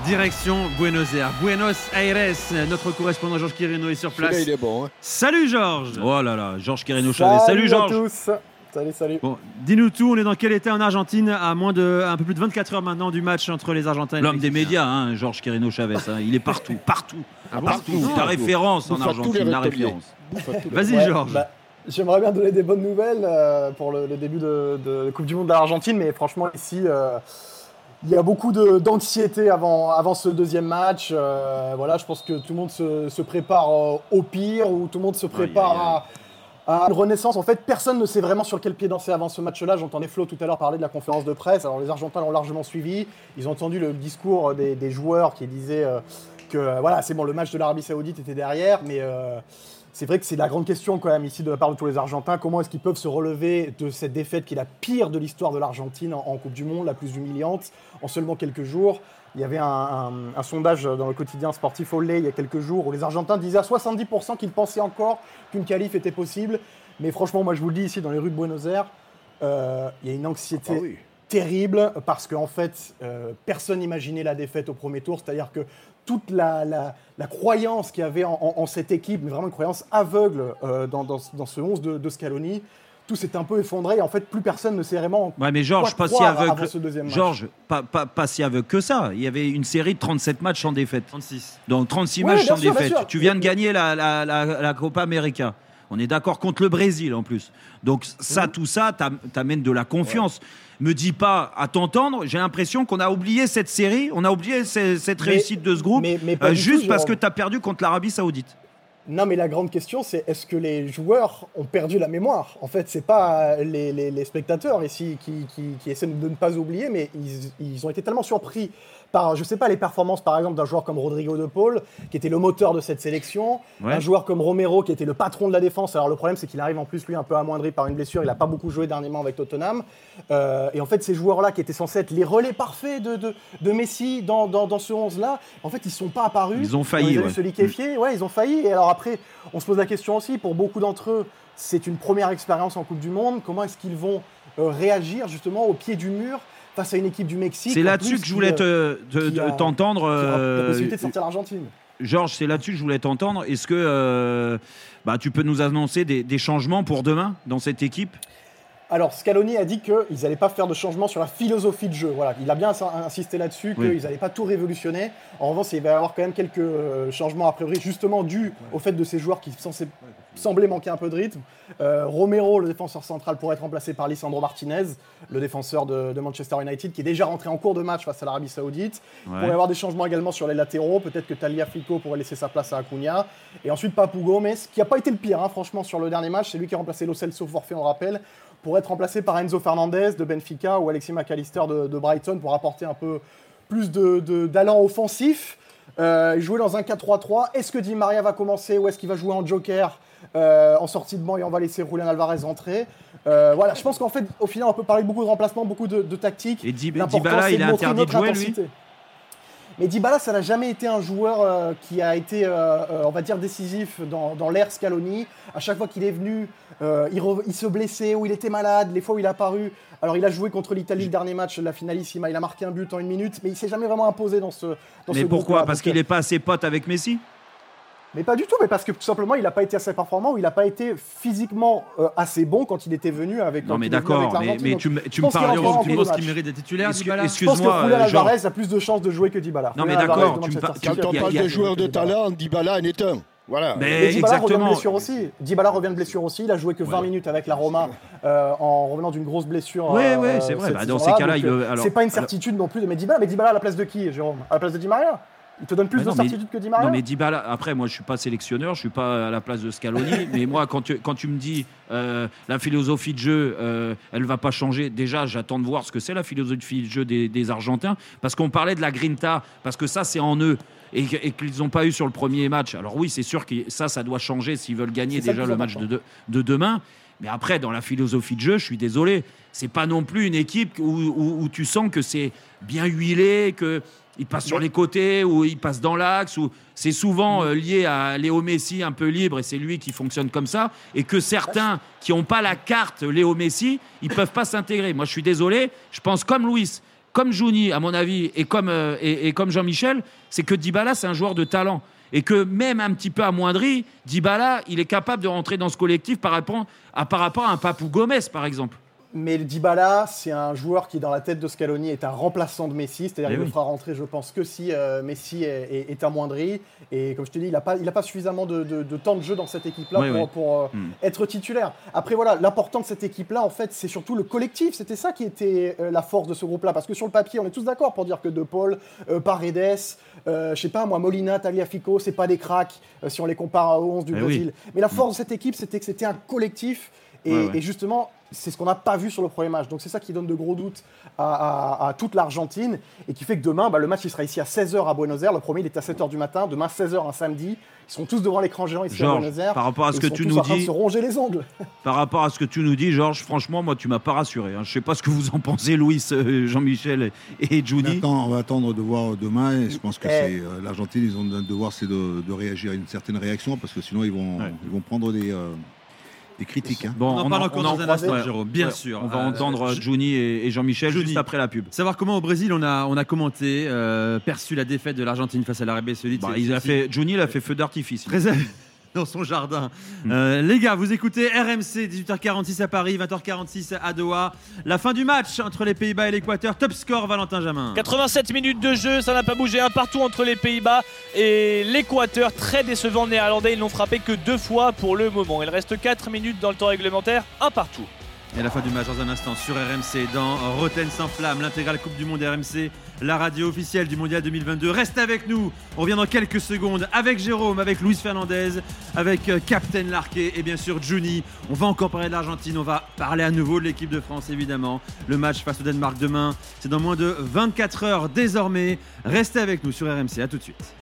Direction Buenos Aires. Notre correspondant Georges Quirino est sur place. Celui-là, il est bon. Salut Georges. Oh là là, Georges Quirino Chavez. Salut Georges. Salut à tous. Salut. Bon, dis-nous tout, on est dans quel état en Argentine à un peu plus de 24 heures maintenant du match entre les Argentins et les L'homme des Mexicains. médias, Georges Quirino Chavez. Il est partout. Ah bon Partout. Partout. La référence en Bouffe à tous Argentine, les la râteliers. référence. Vas-y Ouais, Georges. J'aimerais bien donner des bonnes nouvelles pour le début de Coupe du Monde de l'Argentine, mais franchement ici, il y a beaucoup d'anxiété avant ce deuxième match. Je pense que tout le monde se prépare au pire, ou tout le monde se prépare à une renaissance. En fait, personne ne sait vraiment sur quel pied danser avant ce match-là. J'entendais Flo tout à l'heure parler de la conférence de presse. Alors les Argentins l'ont largement suivi. Ils ont entendu le discours des joueurs qui disaient que c'est bon, le match de l'Arabie Saoudite était derrière, mais c'est vrai que c'est la grande question quand même ici de la part de tous les Argentins. Comment est-ce qu'ils peuvent se relever de cette défaite qui est la pire de l'histoire de l'Argentine en Coupe du Monde, la plus humiliante, en seulement quelques jours. Il y avait un sondage dans le quotidien sportif Olé il y a quelques jours où les Argentins disaient à 70% qu'ils pensaient encore qu'une qualif était possible. Mais franchement, moi je vous le dis ici dans les rues de Buenos Aires, il y a une anxiété terrible parce qu'en fait, personne n'imaginait la défaite au premier tour. C'est-à-dire que toute la croyance qu'il y avait en cette équipe, mais vraiment une croyance aveugle dans ce 11 de Scaloni, tout s'est un peu effondré et en fait plus personne ne sait vraiment mais Georges, quoi pas si croire aveugle. avant ce deuxième match. Georges, pas si aveugle que ça. Il y avait une série de 37 matchs sans défaite. 36. Donc 36 Oui, matchs bien sans sûr, bien défaite. sûr. Tu viens de gagner la Copa América. On est d'accord contre le Brésil en plus. Donc tout ça t'amène de la confiance. Me dis pas, à t'entendre, j'ai l'impression qu'on a oublié cette série, on a oublié cette réussite de ce groupe, mais pas du juste tout, parce que Jérôme. tu as perdu contre l'Arabie Saoudite. Non, mais la grande question, c'est est-ce que les joueurs ont perdu la mémoire ? En fait, c'est pas les spectateurs ici qui essaient de ne pas oublier, mais ils ont été tellement surpris par, je sais pas, les performances, par exemple, d'un joueur comme Rodrigo de Paul, qui était le moteur de cette sélection, Ouais. un joueur comme Romero, qui était le patron de la défense. Alors, le problème, c'est qu'il arrive en plus, lui, un peu amoindri par une blessure. Il n'a pas beaucoup joué dernièrement avec Tottenham. Et en fait, ces joueurs-là, qui étaient censés être les relais parfaits de Messi dans ce 11-là, en fait, ils sont pas apparus. Ils ont failli, On les a ouais. vus se liquéfier. Ouais, ils ont failli. Et alors après, on se pose la question aussi, pour beaucoup d'entre eux, c'est une première expérience en Coupe du Monde. Comment est-ce qu'ils vont réagir justement au pied du mur face à une équipe du Mexique? C'est là-dessus que je voulais t'entendre. Qui aura la possibilité de sortir l'Argentine. Georges, c'est là-dessus que je voulais t'entendre. Est-ce que tu peux nous annoncer des changements pour demain dans cette équipe ? Alors, Scaloni a dit qu'ils n'allaient pas faire de changement sur la philosophie de jeu. Voilà, il a bien insisté là-dessus, qu'ils n'allaient pas tout révolutionner. En revanche, il va y avoir quand même quelques changements a priori, justement dus au fait de ces joueurs qui semblaient manquer un peu de rythme. Romero, le défenseur central, pourrait être remplacé par Lisandro Martinez, le défenseur de Manchester United, qui est déjà rentré en cours de match face à l'Arabie Saoudite. Il pourrait y avoir des changements également sur les latéraux. Peut-être que Tagliafico pourrait laisser sa place à Acuna. Et ensuite, Papu Gomez, qui n'a pas été le pire, franchement, sur le dernier match. C'est lui qui a remplacé Lo Celso forfait, on le rappelle, pour être remplacé par Enzo Fernandez de Benfica ou Alexis McAllister de Brighton pour apporter un peu plus d'allant offensif. Jouer dans un 4-3-3. Est-ce que Di Maria va commencer ou est-ce qu'il va jouer en joker en sortie de banc et on va laisser Julián Alvarez entrer? Je pense qu'en fait, au final, on peut parler beaucoup de remplacements, beaucoup de tactiques. Et L'important, Dybala, c'est il est montrer interdit de notre jouer, intensité. Mais Dybala, ça n'a jamais été un joueur qui a été, on va dire, décisif dans l'ère Scaloni. À chaque fois qu'il est venu, il se blessait ou il était malade. Les fois où il est apparu, alors il a joué contre l'Italie le dernier match, la finalissima, il a marqué un but en 1 minute, mais il s'est jamais vraiment imposé dans ce Mais pourquoi ? Parce qu'il n'est pas assez pote avec Messi ? Mais pas du tout, mais parce que tout simplement, il n'a pas été assez performant ou il n'a pas été physiquement assez bon quand il était venu avec Non, mais quand il est venu d'accord, avec l'Argentine. mais Donc, tu me je pense parles qu'il rentre en Tu cours de penses match. qu'il mérite d'être titulaire, Dybala? Je pense que Excuse-moi, Julián Georges. Alvarez a plus de chances de jouer que Dybala. Non, mais Julián d'accord, Alvarez de Manchester Quand City. on parle de joueurs de talent, Dybala en est un. Voilà. Mais Et Dybala revient de exactement. blessure aussi. Dybala revient de blessure aussi. Il a joué que 20 minutes avec la Roma en revenant d'une grosse blessure. Oui, c'est vrai. cette Dans ces saison-là. cas-là, Donc, c'est pas une certitude non plus de mettre Dybala. Mais Dybala à la place de qui, Jérôme? À la place de Di Maria? Il te donne plus de certitude que Di Maria? Non, mais Dybala, après, moi, je ne suis pas sélectionneur, je ne suis pas à la place de Scaloni, mais moi, quand tu me dis la philosophie de jeu, elle ne va pas changer, déjà, j'attends de voir ce que c'est la philosophie de jeu des Argentins, parce qu'on parlait de la grinta, parce que ça, c'est en eux, et qu'ils n'ont pas eu sur le premier match. Alors oui, c'est sûr que ça doit changer s'ils veulent gagner déjà le match de demain. Mais après, dans la philosophie de jeu, je suis désolé, c'est pas non plus une équipe où tu sens que c'est bien huilé, qu'il passe sur les côtés, ou il passe dans l'axe, ou c'est souvent lié à Léo Messi un peu libre, et c'est lui qui fonctionne comme ça, et que certains qui n'ont pas la carte Léo Messi, ils peuvent pas s'intégrer. Moi, je suis désolé, je pense comme Luis. comme Juni, à mon avis, et comme Jean-Michel, c'est que Dybala, c'est un joueur de talent. Et que même un petit peu amoindri, Dybala, il est capable de rentrer dans ce collectif par rapport à un Papou Gomez, par exemple. Mais Dybala, c'est un joueur qui, dans la tête de Scaloni, est un remplaçant de Messi. C'est-à-dire qu'il ne fera rentrer, je pense, que si Messi est amoindri. Et comme je te dis, il n'a pas suffisamment de temps de jeu dans cette équipe-là pour être titulaire. Après, voilà, l'important de cette équipe-là, en fait, c'est surtout le collectif. C'était ça qui était la force de ce groupe-là. Parce que sur le papier, on est tous d'accord pour dire que De Paul, Paredes, je sais pas moi, Molina, Tagliafico, c'est pas des cracks si on les compare aux 11 du Brésil. Mais la force de cette équipe, c'était que c'était un collectif. Et justement, c'est ce qu'on n'a pas vu sur le premier match. Donc c'est ça qui donne de gros doutes à toute l'Argentine et qui fait que demain, le match il sera ici à 16h à Buenos Aires. Le premier, il est à 7h du matin. Demain, 16h un samedi. Ils seront tous devant l'écran géant ici à Buenos Aires. Par rapport à ce que tu nous dis, ils sont tous en train de se ronger les ongles. Par rapport à ce que tu nous dis, Georges, franchement, moi, tu m'as pas rassuré. Je ne sais pas ce que vous en pensez, Louis, Jean-Michel et Juni. On va attendre de voir demain. Et je pense que l'Argentine, ils ont un devoir, c'est de réagir à une certaine réaction parce que sinon, ils vont prendre des critiques. Bon, on en parle encore dans un instant, Jérôme, bien sûr. On va entendre Juni et Jean-Michel juste après la pub. Savoir comment au Brésil on a commenté, perçu la défaite de l'Argentine face à l'Arabie Saoudite. Juni, il a fait feu d'artifice. Dans son jardin. Les gars, vous écoutez RMC, 18h46 à Paris, 20h46 à Doha. La fin du match entre les Pays-Bas et l'Équateur. Top score, Valentin Jamin. 87 minutes de jeu, ça n'a pas bougé un partout entre les Pays-Bas et l'Équateur. Très décevant néerlandais, ils n'ont frappé que 2 fois pour le moment. Il reste 4 minutes dans le temps réglementaire, un partout. Et la fin du match dans un instant sur RMC dans Rotten sans flamme, l'intégrale Coupe du Monde RMC, la radio officielle du Mondial 2022. Reste avec nous, on revient dans quelques secondes avec Jérôme, avec Luis Fernandez, avec Captain Larquet et bien sûr Juni. On va encore parler de l'Argentine, on va parler à nouveau de l'équipe de France évidemment. Le match face au Danemark demain, c'est dans moins de 24 heures désormais. Restez avec nous sur RMC, à tout de suite.